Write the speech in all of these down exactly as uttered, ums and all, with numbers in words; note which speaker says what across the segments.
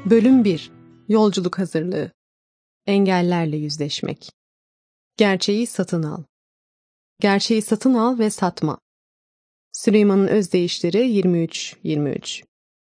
Speaker 1: Bölüm bir. Yolculuk hazırlığı. Engellerle yüzleşmek. Gerçeği satın al. Gerçeği satın al ve satma. Süleyman'ın özdeyişleri yirmi üç yirmi üç.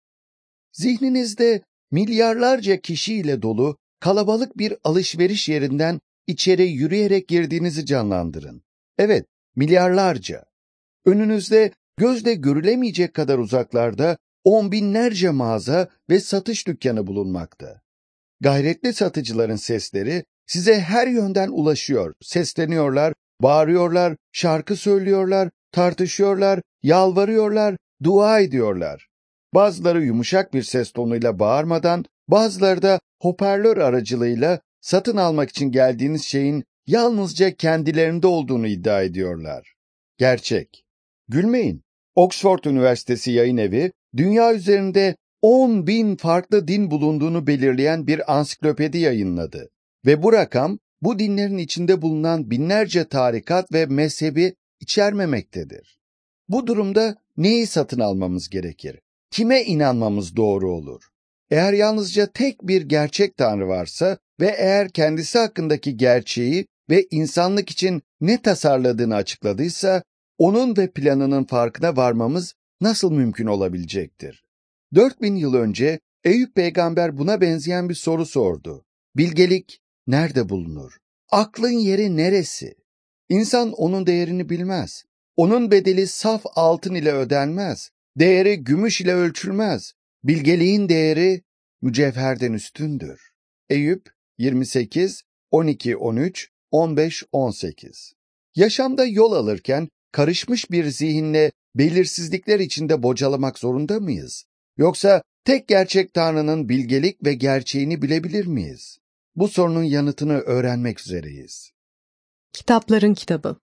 Speaker 2: Zihninizde milyarlarca kişiyle dolu kalabalık bir alışveriş yerinden içeri yürüyerek girdiğinizi canlandırın. Evet, milyarlarca. Önünüzde gözle görülemeyecek kadar uzaklarda on binlerce mağaza ve satış dükkanı bulunmakta. Gayretli satıcıların sesleri size her yönden ulaşıyor, sesleniyorlar, bağırıyorlar, şarkı söylüyorlar, tartışıyorlar, yalvarıyorlar, dua ediyorlar. Bazıları yumuşak bir ses tonuyla bağırmadan, bazıları da hoparlör aracılığıyla satın almak için geldiğiniz şeyin yalnızca kendilerinde olduğunu iddia ediyorlar. Gerçek. Gülmeyin. Oxford Üniversitesi Yayın Evi, dünya üzerinde on bin farklı din bulunduğunu belirleyen bir ansiklopedi yayınladı. Ve bu rakam, bu dinlerin içinde bulunan binlerce tarikat ve mezhebi içermemektedir. Bu durumda neyi satın almamız gerekir? Kime inanmamız doğru olur? Eğer yalnızca tek bir gerçek Tanrı varsa ve eğer kendisi hakkındaki gerçeği ve insanlık için ne tasarladığını açıkladıysa, onun ve planının farkına varmamız nasıl mümkün olabilecektir? Dört bin yıl önce Eyüp peygamber buna benzeyen bir soru sordu. Bilgelik nerede bulunur? Aklın yeri neresi? İnsan onun değerini bilmez. Onun bedeli saf altın ile ödenmez. Değeri gümüş ile ölçülmez. Bilgeliğin değeri mücevherden üstündür. Eyüp yirmi sekiz, on iki, on üç, on beş, on sekiz. Yaşamda yol alırken karışmış bir zihinle belirsizlikler içinde bocalamak zorunda mıyız? Yoksa tek gerçek Tanrı'nın bilgelik ve gerçeğini bilebilir miyiz? Bu sorunun yanıtını öğrenmek üzereyiz.
Speaker 1: Kitapların kitabı.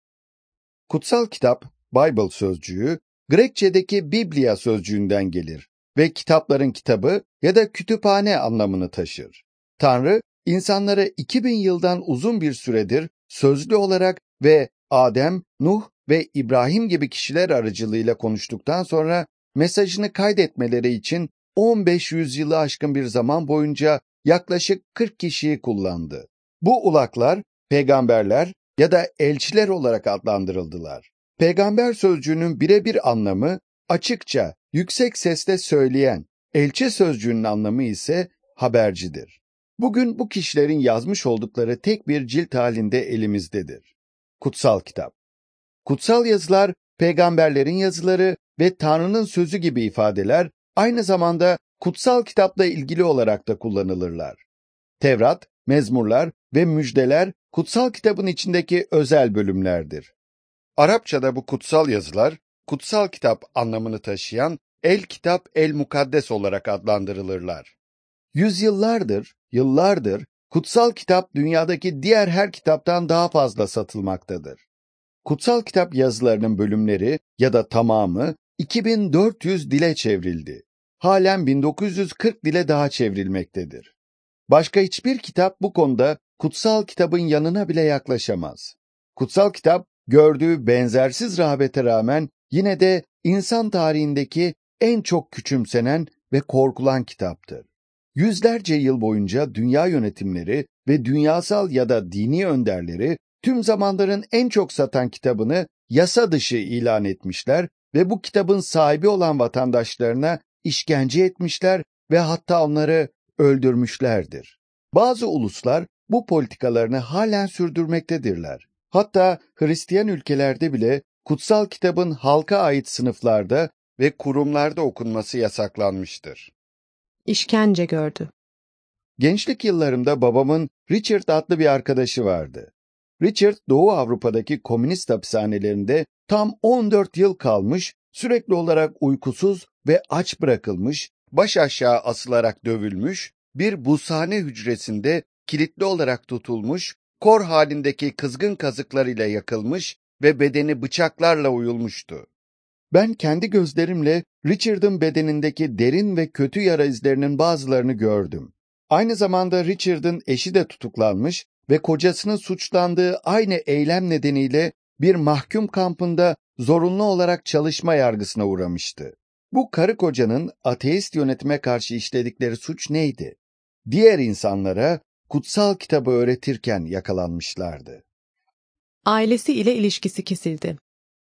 Speaker 2: Kutsal kitap, Bible sözcüğü, Grekçedeki Biblia sözcüğünden gelir ve kitapların kitabı ya da kütüphane anlamını taşır. Tanrı, insanlara iki bin yıldan uzun bir süredir sözlü olarak ve Adem, Nuh ve İbrahim gibi kişiler aracılığıyla konuştuktan sonra mesajını kaydetmeleri için on beş yüzyılı aşkın bir zaman boyunca yaklaşık kırk kişiyi kullandı. Bu ulaklar, peygamberler ya da elçiler olarak adlandırıldılar. Peygamber sözcüğünün birebir anlamı açıkça, yüksek sesle söyleyen, elçi sözcüğünün anlamı ise habercidir. Bugün bu kişilerin yazmış oldukları tek bir cilt halinde elimizdedir. Kutsal kitap. Kutsal yazılar, peygamberlerin yazıları ve Tanrı'nın sözü gibi ifadeler aynı zamanda kutsal kitapla ilgili olarak da kullanılırlar. Tevrat, mezmurlar ve müjdeler kutsal kitabın içindeki özel bölümlerdir. Arapçada bu kutsal yazılar, kutsal kitap anlamını taşıyan El Kitap El Mukaddes olarak adlandırılırlar. Yüzyıllardır, yıllardır kutsal kitap dünyadaki diğer her kitaptan daha fazla satılmaktadır. Kutsal kitap yazılarının bölümleri ya da tamamı iki bin dört yüz dile çevrildi. Halen bin dokuz yüz kırk dile daha çevrilmektedir. Başka hiçbir kitap bu konuda kutsal kitabın yanına bile yaklaşamaz. Kutsal kitap, gördüğü benzersiz rağbete rağmen yine de insan tarihindeki en çok küçümsenen ve korkulan kitaptır. Yüzlerce yıl boyunca dünya yönetimleri ve dünyasal ya da dini önderleri tüm zamanların en çok satan kitabını yasa dışı ilan etmişler ve bu kitabın sahibi olan vatandaşlarına işkence etmişler ve hatta onları öldürmüşlerdir. Bazı uluslar bu politikalarını halen sürdürmektedirler. Hatta Hristiyan ülkelerde bile kutsal kitabın halka ait sınıflarda ve kurumlarda okunması yasaklanmıştır.
Speaker 1: İşkence gördü.
Speaker 2: Gençlik yıllarımda babamın Richard adlı bir arkadaşı vardı. Richard, Doğu Avrupa'daki komünist hapishanelerinde tam on dört yıl kalmış, sürekli olarak uykusuz ve aç bırakılmış, baş aşağı asılarak dövülmüş, bir buzhane hücresinde kilitli olarak tutulmuş, kor halindeki kızgın kazıklarıyla yakılmış ve bedeni bıçaklarla oyulmuştu. Ben kendi gözlerimle Richard'ın bedenindeki derin ve kötü yara izlerinin bazılarını gördüm. Aynı zamanda Richard'ın eşi de tutuklanmış ve kocasının suçlandığı aynı eylem nedeniyle bir mahkum kampında zorunlu olarak çalışma yargısına uğramıştı. Bu karı kocanın ateist yönetime karşı işledikleri suç neydi? diğer insanlara kutsal kitabı öğretirken yakalanmışlardı.
Speaker 1: Ailesi ile ilişkisi kesildi.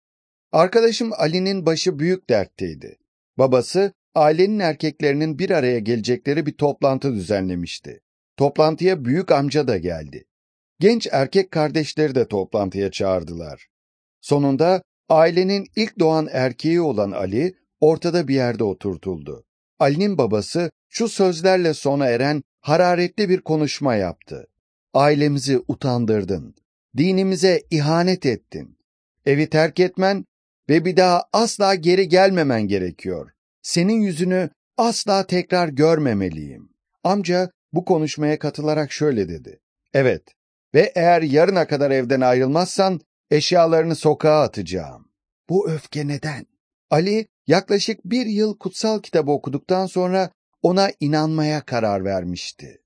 Speaker 2: Arkadaşım Ali'nin başı büyük dertteydi. Babası, ailenin erkeklerinin bir araya gelecekleri bir toplantı düzenlemişti. Toplantıya büyük amca da geldi. Genç erkek kardeşleri de toplantıya çağırdılar. Sonunda ailenin ilk doğan erkeği olan Ali ortada bir yerde oturtuldu. Ali'nin babası şu sözlerle sona eren hararetli bir konuşma yaptı. Ailemizi utandırdın, dinimize ihanet ettin. Evi terk etmen ve bir daha asla geri gelmemen gerekiyor. Senin yüzünü asla tekrar görmemeliyim. Amca bu konuşmaya katılarak şöyle dedi. Evet ve eğer yarına kadar evden ayrılmazsan eşyalarını sokağa atacağım. Bu öfke neden? Ali yaklaşık bir yıl kutsal kitabı okuduktan sonra ona inanmaya karar vermişti.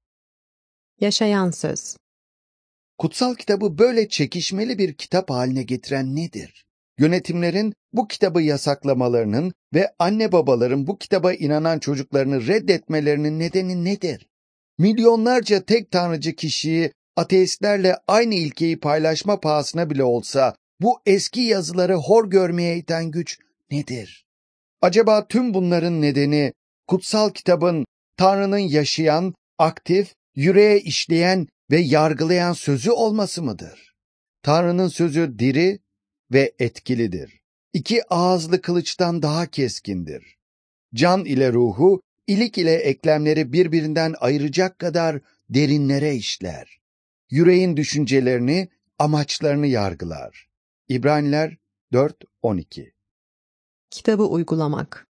Speaker 1: Yaşayan söz.
Speaker 2: Kutsal kitabı böyle çekişmeli bir kitap haline getiren nedir? Yönetimlerin bu kitabı yasaklamalarının ve anne babaların bu kitaba inanan çocuklarını reddetmelerinin nedeni nedir? Milyonlarca tek tanrıcı kişiyi ateistlerle aynı ilkeyi paylaşma pahasına bile olsa bu eski yazıları hor görmeye iten güç nedir? Acaba tüm bunların nedeni kutsal kitabın Tanrı'nın yaşayan, aktif, yüreğe işleyen ve yargılayan sözü olması mıdır? Tanrı'nın sözü diri ve etkilidir. İki ağızlı kılıçtan daha keskindir. Can ile ruhu, ilik ile eklemleri birbirinden ayıracak kadar derinlere işler. Yüreğin düşüncelerini, amaçlarını yargılar. İbraniler dört on iki.
Speaker 1: Kitabı uygulamak.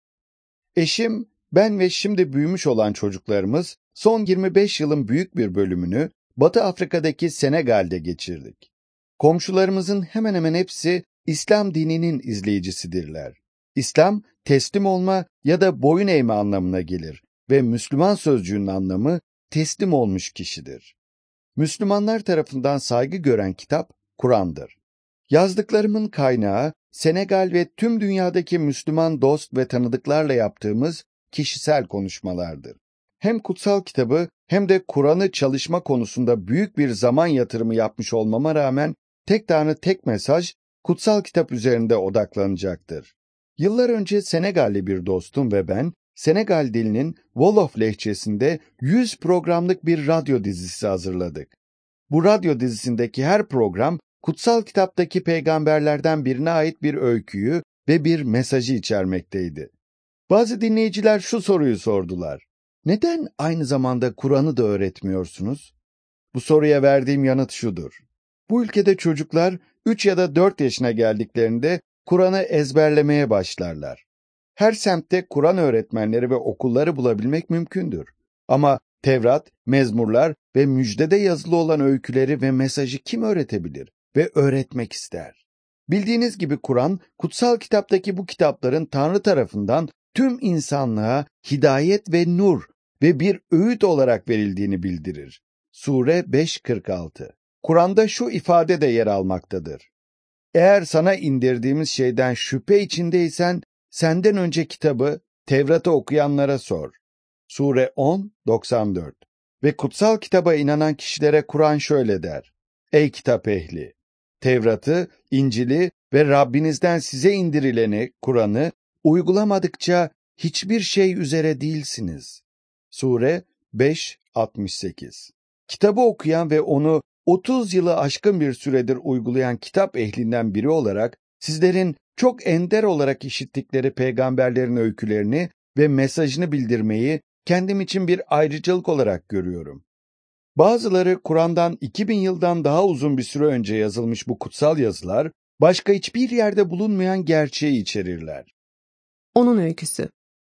Speaker 2: Eşim, ben ve şimdi büyümüş olan çocuklarımız son yirmi beş yılın büyük bir bölümünü Batı Afrika'daki Senegal'de geçirdik. Komşularımızın hemen hemen hepsi İslam dininin izleyicisidirler. İslam, teslim olma ya da boyun eğme anlamına gelir ve Müslüman sözcüğünün anlamı teslim olmuş kişidir. Müslümanlar tarafından saygı gören kitap Kur'an'dır. Yazdıklarımın kaynağı Senegal ve tüm dünyadaki Müslüman dost ve tanıdıklarla yaptığımız kişisel konuşmalardır. Hem kutsal kitabı hem de Kur'an'ı çalışma konusunda büyük bir zaman yatırımı yapmış olmama rağmen tek tanrı tek mesaj kutsal kitap üzerinde odaklanacaktır. Yıllar önce Senegalli bir dostum ve ben Senegal dilinin Wolof lehçesinde yüz programlık bir radyo dizisi hazırladık. Bu radyo dizisindeki her program kutsal kitaptaki peygamberlerden birine ait bir öyküyü ve bir mesajı içermekteydi. Bazı dinleyiciler şu soruyu sordular. Neden aynı zamanda Kur'an'ı da öğretmiyorsunuz? Bu soruya verdiğim yanıt şudur. Bu ülkede çocuklar üç ya da dört yaşına geldiklerinde Kur'an'ı ezberlemeye başlarlar. Her semtte Kur'an öğretmenleri ve okulları bulabilmek mümkündür. Ama Tevrat, mezmurlar ve müjdede yazılı olan öyküleri ve mesajı kim öğretebilir ve öğretmek ister? Bildiğiniz gibi Kur'an, kutsal kitaptaki bu kitapların Tanrı tarafından tüm insanlığa hidayet ve nur ve bir öğüt olarak verildiğini bildirir. Sure beş kırk altı. Kur'an'da şu ifade de yer almaktadır. Eğer sana indirdiğimiz şeyden şüphe içindeysen, senden önce kitabı Tevrat'ı okuyanlara sor. Sure on doksan dört. Ve kutsal kitaba inanan kişilere Kur'an şöyle der. Ey kitap ehli! Tevrat'ı, İncil'i ve Rabbinizden size indirileni, Kur'an'ı uygulamadıkça hiçbir şey üzere değilsiniz. Sure beş altmış sekiz. Kitabı okuyan ve onu otuz yılı aşkın bir süredir uygulayan kitap ehlinden biri olarak sizlerin çok ender olarak işittikleri peygamberlerin öykülerini ve mesajını bildirmeyi kendim için bir ayrıcalık olarak görüyorum. Bazıları Kur'an'dan iki bin yıldan daha uzun bir süre önce yazılmış bu kutsal yazılar, başka hiçbir yerde bulunmayan gerçeği içerirler.
Speaker 1: Onun öyküsü.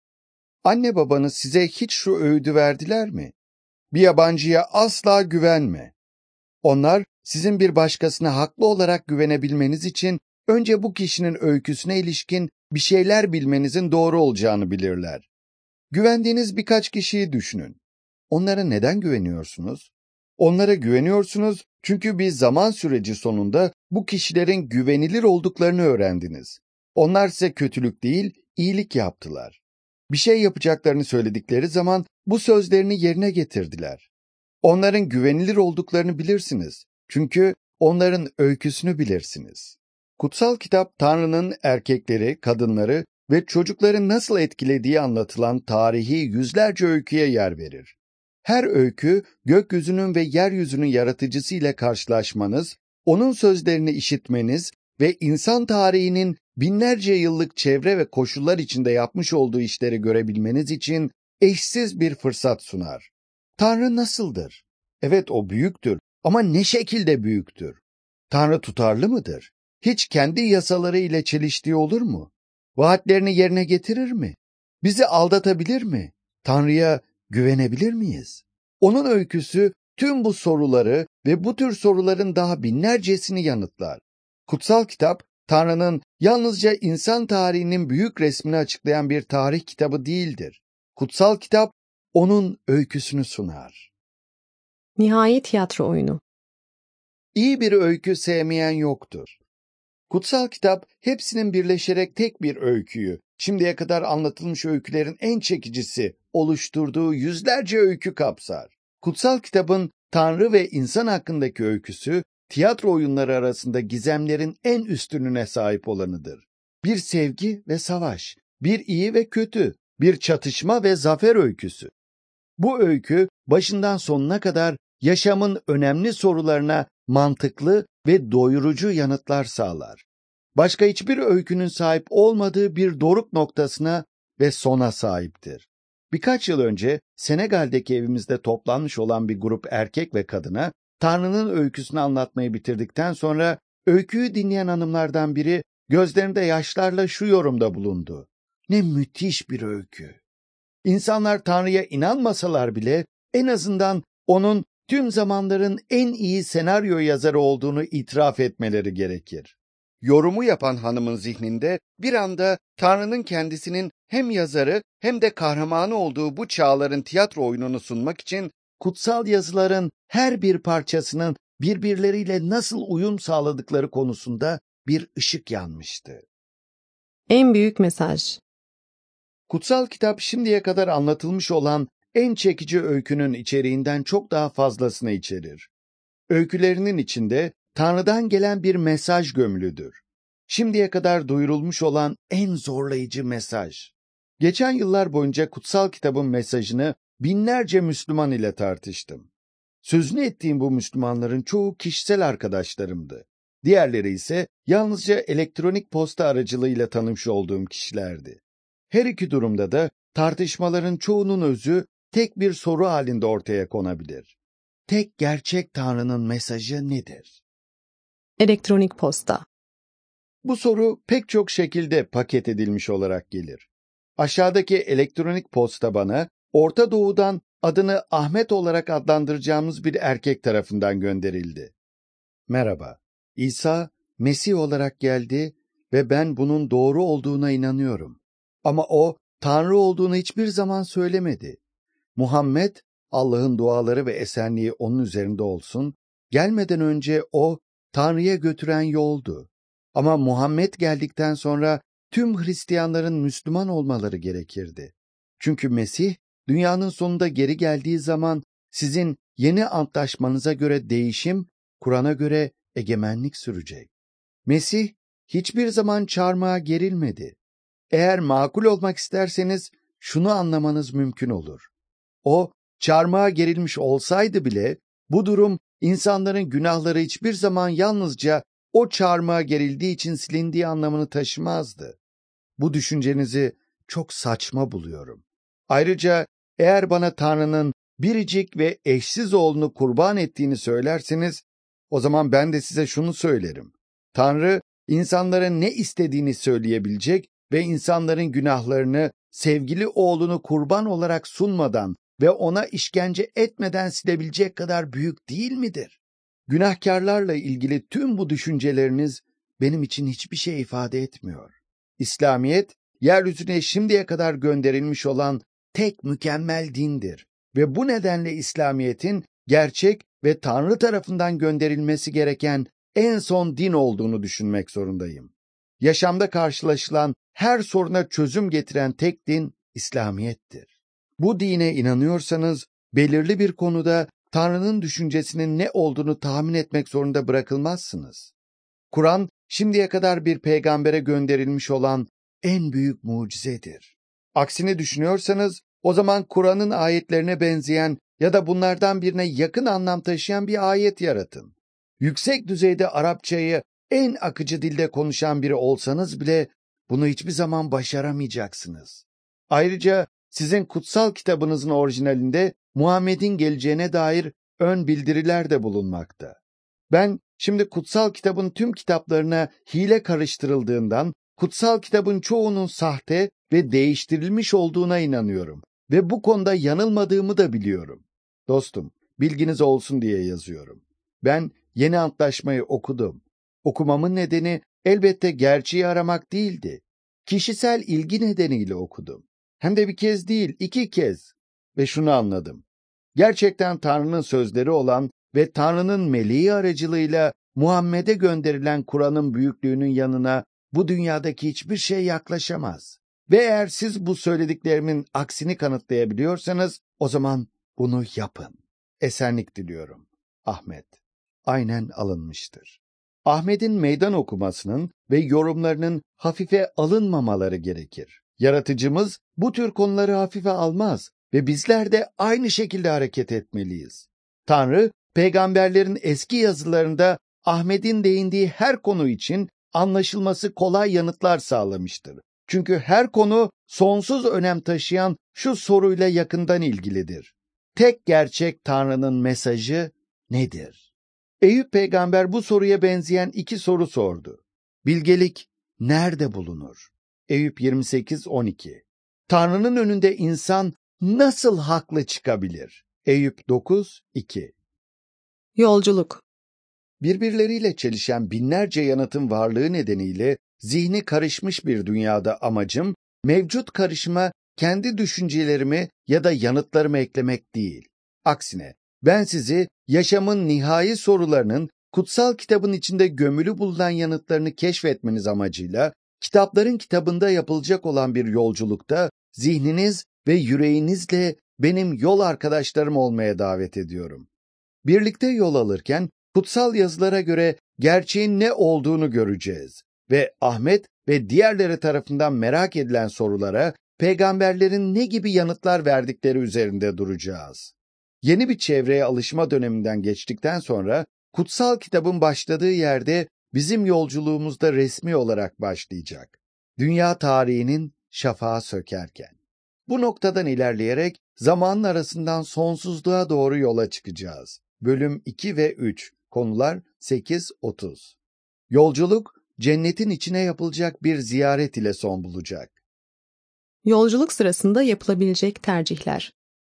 Speaker 2: Anne babanız size hiç şu öğüdü verdiler mi? Bir yabancıya asla güvenme. Onlar sizin bir başkasına haklı olarak güvenebilmeniz için önce bu kişinin öyküsüne ilişkin bir şeyler bilmenizin doğru olacağını bilirler. Güvendiğiniz birkaç kişiyi düşünün. Onlara neden güveniyorsunuz? Onlara güveniyorsunuz çünkü bir zaman süreci sonunda bu kişilerin güvenilir olduklarını öğrendiniz. Onlar size kötülük değil, iyilik yaptılar. Bir şey yapacaklarını söyledikleri zaman bu sözlerini yerine getirdiler. Onların güvenilir olduklarını bilirsiniz. Çünkü onların öyküsünü bilirsiniz. Kutsal kitap Tanrı'nın erkekleri, kadınları ve çocukları nasıl etkilediği anlatılan tarihi yüzlerce öyküye yer verir. Her öykü, gökyüzünün ve yeryüzünün yaratıcısı ile karşılaşmanız, onun sözlerini işitmeniz ve insan tarihinin binlerce yıllık çevre ve koşullar içinde yapmış olduğu işleri görebilmeniz için eşsiz bir fırsat sunar. Tanrı nasıldır? Evet, o büyüktür ama ne şekilde büyüktür? Tanrı tutarlı mıdır? Hiç kendi yasaları ile çeliştiği olur mu? Vaatlerini yerine getirir mi? Bizi aldatabilir mi? Tanrı'ya güvenebilir miyiz? Onun öyküsü tüm bu soruları ve bu tür soruların daha binlercesini yanıtlar. Kutsal kitap, Tanrı'nın yalnızca insan tarihinin büyük resmini açıklayan bir tarih kitabı değildir. Kutsal kitap, onun öyküsünü sunar.
Speaker 1: Nihai tiyatro oyunu.
Speaker 2: İyi bir öykü sevmeyen yoktur. Kutsal kitap hepsinin birleşerek tek bir öyküyü, şimdiye kadar anlatılmış öykülerin en çekicisi oluşturduğu yüzlerce öykü kapsar. Kutsal kitabın Tanrı ve insan hakkındaki öyküsü, tiyatro oyunları arasında gizemlerin en üstününe sahip olanıdır. Bir sevgi ve savaş, bir iyi ve kötü, bir çatışma ve zafer öyküsü. Bu öykü başından sonuna kadar yaşamın önemli sorularına mantıklı ve doyurucu yanıtlar sağlar. Başka hiçbir öykünün sahip olmadığı bir doruk noktasına ve sona sahiptir. Birkaç yıl önce Senegal'deki evimizde toplanmış olan bir grup erkek ve kadına Tanrı'nın öyküsünü anlatmayı bitirdikten sonra öyküyü dinleyen hanımlardan biri gözlerinde yaşlarla şu yorumda bulundu: "Ne müthiş bir öykü." İnsanlar Tanrı'ya inanmasalar bile en azından onun tüm zamanların en iyi senaryo yazarı olduğunu itiraf etmeleri gerekir. Yorumu yapan hanımın zihninde bir anda Tanrı'nın kendisinin hem yazarı hem de kahramanı olduğu bu çağların tiyatro oyununu sunmak için kutsal yazıların her bir parçasının birbirleriyle nasıl uyum sağladıkları konusunda bir ışık yanmıştı.
Speaker 1: En büyük mesaj.
Speaker 2: Kutsal kitap şimdiye kadar anlatılmış olan en çekici öykünün içeriğinden çok daha fazlasını içerir. Öykülerinin içinde Tanrı'dan gelen bir mesaj gömülüdür. Şimdiye kadar duyurulmuş olan en zorlayıcı mesaj. Geçen yıllar boyunca kutsal kitabın mesajını binlerce Müslüman ile tartıştım. Sözünü ettiğim bu Müslümanların çoğu kişisel arkadaşlarımdı. Diğerleri ise yalnızca elektronik posta aracılığıyla tanımış olduğum kişilerdi. Her iki durumda da tartışmaların çoğunun özü tek bir soru halinde ortaya konabilir. Tek gerçek Tanrı'nın mesajı nedir?
Speaker 1: Elektronik posta.
Speaker 2: Bu soru pek çok şekilde paket edilmiş olarak gelir. Aşağıdaki elektronik posta bana Orta Doğu'dan adını Ahmet olarak adlandıracağımız bir erkek tarafından gönderildi. Merhaba, İsa Mesih olarak geldi ve ben bunun doğru olduğuna inanıyorum. Ama o Tanrı olduğunu hiçbir zaman söylemedi. Muhammed, Allah'ın duaları ve esenliği onun üzerinde olsun, gelmeden önce o Tanrı'ya götüren yoldu. Ama Muhammed geldikten sonra tüm Hristiyanların Müslüman olmaları gerekirdi. Çünkü Mesih, dünyanın sonunda geri geldiği zaman sizin yeni antlaşmanıza göre değişim, Kur'an'a göre egemenlik sürecek. Mesih hiçbir zaman çarmıha gerilmedi. Eğer makul olmak isterseniz şunu anlamanız mümkün olur. O, çarmıha gerilmiş olsaydı bile bu durum insanların günahları hiçbir zaman yalnızca o çarmıha gerildiği için silindiği anlamını taşımazdı. Bu düşüncenizi çok saçma buluyorum. Ayrıca eğer bana Tanrı'nın biricik ve eşsiz oğlunu kurban ettiğini söylerseniz, o zaman ben de size şunu söylerim. Tanrı, insanların ne istediğini söyleyebilecek ve insanların günahlarını sevgili oğlunu kurban olarak sunmadan ve ona işkence etmeden silebilecek kadar büyük değil midir? Günahkarlarla ilgili tüm bu düşünceleriniz benim için hiçbir şey ifade etmiyor. İslamiyet, yeryüzüne şimdiye kadar gönderilmiş olan tek mükemmel dindir ve bu nedenle İslamiyet'in gerçek ve Tanrı tarafından gönderilmesi gereken en son din olduğunu düşünmek zorundayım. Yaşamda karşılaşılan her soruna çözüm getiren tek din İslamiyet'tir. Bu dine inanıyorsanız, belirli bir konuda Tanrı'nın düşüncesinin ne olduğunu tahmin etmek zorunda bırakılmazsınız. Kur'an, şimdiye kadar bir peygambere gönderilmiş olan en büyük mucizedir. Aksini düşünüyorsanız, o zaman Kur'an'ın ayetlerine benzeyen ya da bunlardan birine yakın anlam taşıyan bir ayet yaratın. Yüksek düzeyde Arapçayı en akıcı dilde konuşan biri olsanız bile bunu hiçbir zaman başaramayacaksınız. Ayrıca sizin kutsal kitabınızın orijinalinde Muhammed'in geleceğine dair ön bildiriler de bulunmakta. Ben şimdi kutsal kitabın tüm kitaplarına hile karıştırıldığından, kutsal kitabın çoğunun sahte ve değiştirilmiş olduğuna inanıyorum ve bu konuda yanılmadığımı da biliyorum. Dostum, bilginiz olsun diye yazıyorum. Ben Yeni Antlaşmayı okudum. Okumamın nedeni elbette gerçeği aramak değildi. Kişisel ilgi nedeniyle okudum. Hem de bir kez değil, iki kez. Ve şunu anladım. Gerçekten Tanrı'nın sözleri olan ve Tanrı'nın meleği aracılığıyla Muhammed'e gönderilen Kur'an'ın büyüklüğünün yanına bu dünyadaki hiçbir şey yaklaşamaz. Ve eğer siz bu söylediklerimin aksini kanıtlayabiliyorsanız, o zaman bunu yapın. Esenlik diliyorum. Ahmet. Aynen alınmıştır. Ahmet'in meydan okumasının ve yorumlarının hafife alınmamaları gerekir. Yaratıcımız bu tür konuları hafife almaz ve bizler de aynı şekilde hareket etmeliyiz. Tanrı, peygamberlerin eski yazılarında Ahmet'in değindiği her konu için anlaşılması kolay yanıtlar sağlamıştır. Çünkü her konu sonsuz önem taşıyan şu soruyla yakından ilgilidir. Tek gerçek Tanrı'nın mesajı nedir? Eyüp peygamber bu soruya benzeyen iki soru sordu. Bilgelik nerede bulunur? Eyüp yirmi sekiz on iki. Tanrı'nın önünde insan nasıl haklı çıkabilir? Eyüp dokuz iki.
Speaker 1: Yolculuk.
Speaker 2: Birbirleriyle çelişen binlerce yanıtın varlığı nedeniyle zihni karışmış bir dünyada amacım, mevcut karışıma kendi düşüncelerimi ya da yanıtlarımı eklemek değil. Aksine, ben sizi yaşamın nihai sorularının kutsal kitabın içinde gömülü bulunan yanıtlarını keşfetmeniz amacıyla, kitapların kitabında yapılacak olan bir yolculukta zihniniz ve yüreğinizle benim yol arkadaşlarım olmaya davet ediyorum. Birlikte yol alırken kutsal yazılara göre gerçeğin ne olduğunu göreceğiz ve Ahmet ve diğerleri tarafından merak edilen sorulara peygamberlerin ne gibi yanıtlar verdikleri üzerinde duracağız. Yeni bir çevreye alışma döneminden geçtikten sonra kutsal kitabın başladığı yerde bizim yolculuğumuzda resmi olarak başlayacak. Dünya tarihinin şafağı sökerken. Bu noktadan ilerleyerek zamanın arasından sonsuzluğa doğru yola çıkacağız. Bölüm iki ve üç, konular sekiz otuz. Yolculuk, cennetin içine yapılacak bir ziyaret ile son bulacak.
Speaker 1: Yolculuk sırasında yapılabilecek tercihler.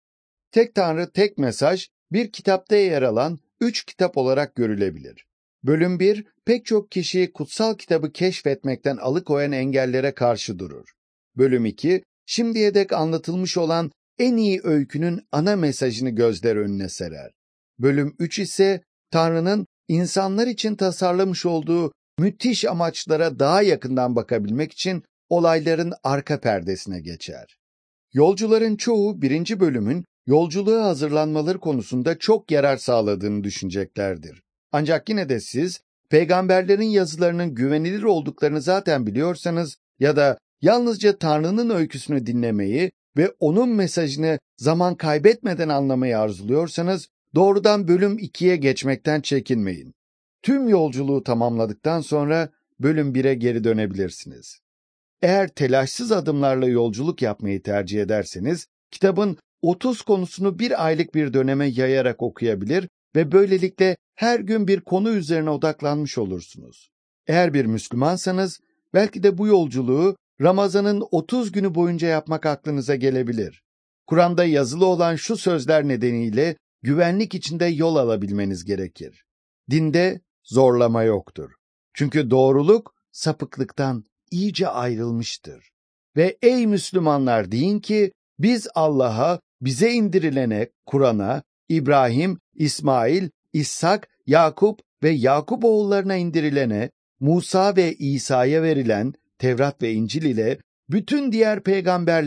Speaker 2: Tek Tanrı, tek mesaj, bir kitapta yer alan üç kitap olarak görülebilir. Bölüm bir, pek çok kişiyi kutsal kitabı keşfetmekten alıkoyan engellere karşı durur. Bölüm iki, şimdiye dek anlatılmış olan en iyi öykünün ana mesajını gözler önüne serer. Bölüm üç ise Tanrı'nın insanlar için tasarlamış olduğu müthiş amaçlara daha yakından bakabilmek için olayların arka perdesine geçer. Yolcuların çoğu birinci bölümün yolculuğa hazırlanmaları konusunda çok yarar sağladığını düşüneceklerdir. Ancak yine de siz, peygamberlerin yazılarının güvenilir olduklarını zaten biliyorsanız ya da yalnızca Tanrı'nın öyküsünü dinlemeyi ve onun mesajını zaman kaybetmeden anlamayı arzuluyorsanız, doğrudan bölüm ikiye geçmekten çekinmeyin. Tüm yolculuğu tamamladıktan sonra bölüm bire geri dönebilirsiniz. Eğer telaşsız adımlarla yolculuk yapmayı tercih ederseniz, kitabın otuz konusunu bir aylık bir döneme yayarak okuyabilir ve böylelikle her gün bir konu üzerine odaklanmış olursunuz. Eğer bir Müslümansanız, belki de bu yolculuğu Ramazan'ın otuz günü boyunca yapmak aklınıza gelebilir. Kur'an'da yazılı olan şu sözler nedeniyle güvenlik içinde yol alabilmeniz gerekir. Dinde zorlama yoktur. Çünkü doğruluk sapıklıktan iyice ayrılmıştır. Ve ey Müslümanlar deyin ki, biz Allah'a, bize indirilene, Kur'an'a, İbrahim, İsmail, İshak, Yakup ve Yakup oğullarına indirilene, Musa ve İsa'ya verilen Tevrat ve İncil ile bütün diğer peygamberlere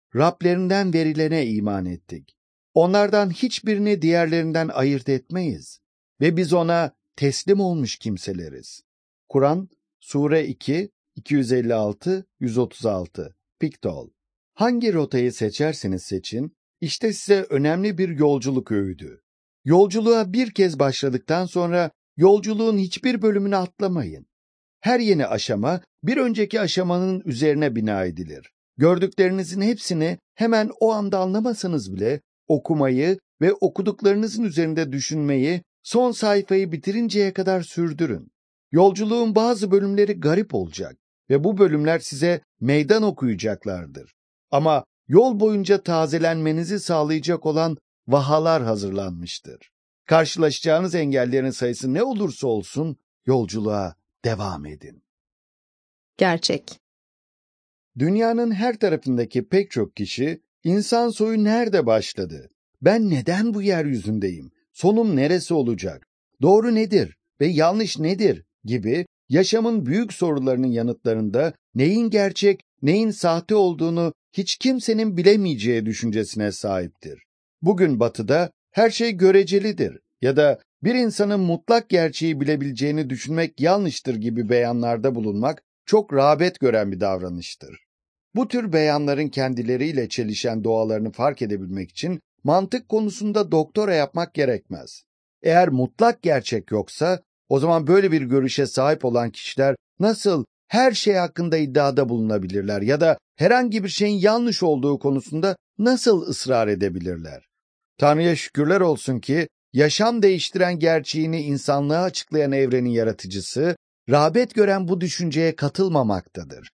Speaker 2: Rablerinden verilene iman ettik. Onlardan hiçbirini diğerlerinden ayırt etmeyiz. Ve biz ona teslim olmuş kimseleriz. Kur'an, Sure iki, iki yüz elli altı yüz otuz altı, Piktol. Hangi rotayı seçerseniz seçin, işte size önemli bir yolculuk öğüdü. Yolculuğa bir kez başladıktan sonra yolculuğun hiçbir bölümünü atlamayın. Her yeni aşama bir önceki aşamanın üzerine bina edilir. Gördüklerinizin hepsini hemen o anda anlamasanız bile okumayı ve okuduklarınızın üzerinde düşünmeyi son sayfayı bitirinceye kadar sürdürün. Yolculuğun bazı bölümleri garip olacak ve bu bölümler size meydan okuyacaklardır. Ama yol boyunca tazelenmenizi sağlayacak olan vahalar hazırlanmıştır. Karşılaşacağınız engellerin sayısı ne olursa olsun yolculuğa devam edin.
Speaker 1: Gerçek.
Speaker 2: Dünyanın her tarafındaki pek çok kişi, insan soyu nerede başladı? Ben neden bu yeryüzündeyim? Sonum neresi olacak? Doğru nedir ve yanlış nedir? Gibi yaşamın büyük sorularının yanıtlarında neyin gerçek, neyin sahte olduğunu hiç kimsenin bilemeyeceği düşüncesine sahiptir. Bugün Batı'da her şey görecelidir ya da bir insanın mutlak gerçeği bilebileceğini düşünmek yanlıştır gibi beyanlarda bulunmak çok rağbet gören bir davranıştır. Bu tür beyanların kendileriyle çelişen doğalarını fark edebilmek için mantık konusunda doktora yapmak gerekmez. Eğer mutlak gerçek yoksa, o zaman böyle bir görüşe sahip olan kişiler nasıl her şey hakkında iddiada bulunabilirler ya da herhangi bir şeyin yanlış olduğu konusunda nasıl ısrar edebilirler? Tanrı'ya şükürler olsun ki, yaşam değiştiren gerçeğini insanlığa açıklayan evrenin yaratıcısı, rağbet gören bu düşünceye katılmamaktadır.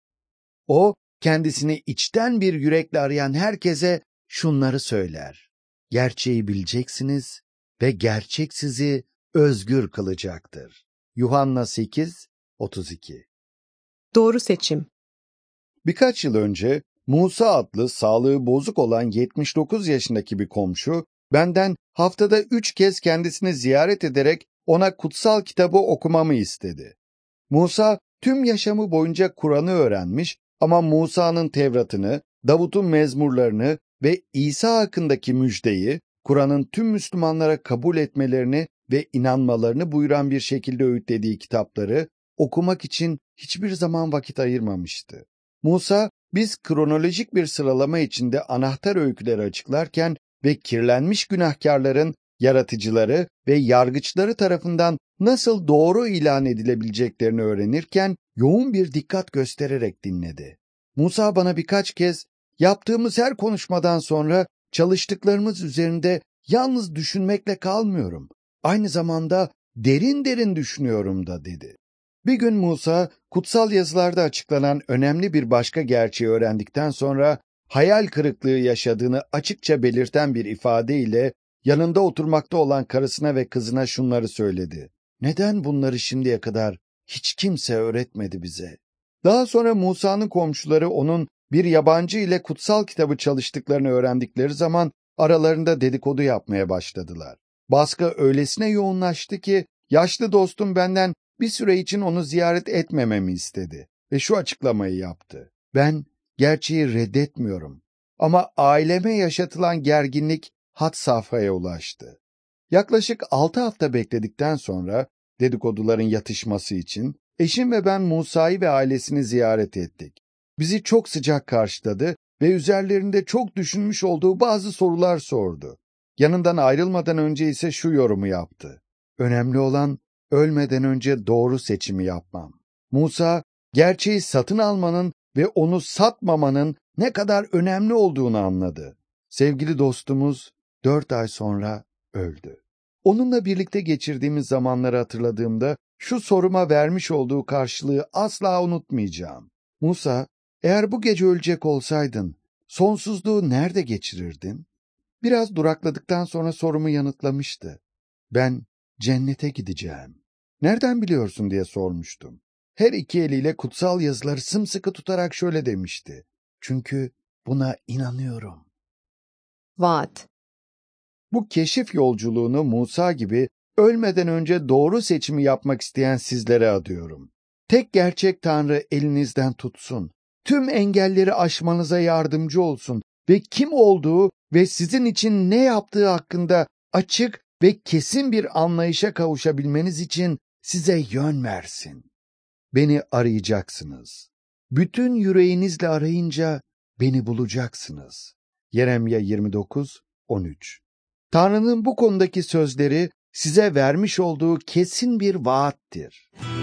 Speaker 2: O, kendisini içten bir yürekle arayan herkese şunları söyler: gerçeği bileceksiniz ve gerçek sizi özgür kılacaktır. Yuhanna sekiz otuz iki.
Speaker 1: Doğru seçim.
Speaker 2: Birkaç yıl önce Musa adlı sağlığı bozuk olan yetmiş dokuz yaşındaki bir komşu, benden haftada üç kez kendisini ziyaret ederek ona kutsal kitabı okumamı istedi. Musa tüm yaşamı boyunca Kur'an'ı öğrenmiş ama Musa'nın Tevrat'ını, Davut'un mezmurlarını ve İsa hakkındaki müjdeyi, Kur'an'ın tüm Müslümanlara kabul etmelerini ve inanmalarını buyuran bir şekilde öğütlediği kitapları okumak için hiçbir zaman vakit ayırmamıştı. Musa, biz kronolojik bir sıralama içinde anahtar öyküleri açıklarken ve kirlenmiş günahkarların yaratıcıları ve yargıçları tarafından nasıl doğru ilan edilebileceklerini öğrenirken yoğun bir dikkat göstererek dinledi. Musa bana birkaç kez, yaptığımız her konuşmadan sonra çalıştıklarımız üzerinde yalnız düşünmekle kalmıyorum, aynı zamanda derin derin düşünüyorum da dedi. Bir gün Musa, kutsal yazılarda açıklanan önemli bir başka gerçeği öğrendikten sonra hayal kırıklığı yaşadığını açıkça belirten bir ifadeyle yanında oturmakta olan karısına ve kızına şunları söyledi: neden bunları şimdiye kadar hiç kimse öğretmedi bize? Daha sonra Musa'nın komşuları onun bir yabancı ile kutsal kitabı çalıştıklarını öğrendikleri zaman aralarında dedikodu yapmaya başladılar. Baskı öylesine yoğunlaştı ki yaşlı dostum benden bir süre için onu ziyaret etmememi istedi ve şu açıklamayı yaptı: ben gerçeği reddetmiyorum ama aileme yaşatılan gerginlik had safhaya ulaştı. Yaklaşık altı hafta bekledikten sonra dedikoduların yatışması için eşim ve ben Musa'yı ve ailesini ziyaret ettik. Bizi çok sıcak karşıladı ve üzerlerinde çok düşünmüş olduğu bazı sorular sordu. Yanından ayrılmadan önce ise şu yorumu yaptı: önemli olan ölmeden önce doğru seçimi yapmam. Musa, gerçeği satın almanın ve onu satmamanın ne kadar önemli olduğunu anladı. Sevgili dostumuz dört ay sonra öldü. Onunla birlikte geçirdiğimiz zamanları hatırladığımda şu soruma vermiş olduğu karşılığı asla unutmayacağım. Musa, eğer bu gece ölecek olsaydın sonsuzluğu nerede geçirirdin? Biraz durakladıktan sonra sorumu yanıtlamıştı. Ben cennete gideceğim. Nereden biliyorsun diye sormuştum. Her iki eliyle kutsal yazıları sımsıkı tutarak şöyle demişti: çünkü buna inanıyorum.
Speaker 1: Vaat.
Speaker 2: Bu keşif yolculuğunu Musa gibi ölmeden önce doğru seçimi yapmak isteyen sizlere adıyorum. Tek gerçek Tanrı elinizden tutsun. Tüm engelleri aşmanıza yardımcı olsun ve kim olduğu ve sizin için ne yaptığı hakkında açık ve kesin bir anlayışa kavuşabilmeniz için size yön versin. Beni arayacaksınız. Bütün yüreğinizle arayınca beni bulacaksınız. Yeremya yirmi dokuz on üç. Tanrı'nın bu konudaki sözleri size vermiş olduğu kesin bir vaattir.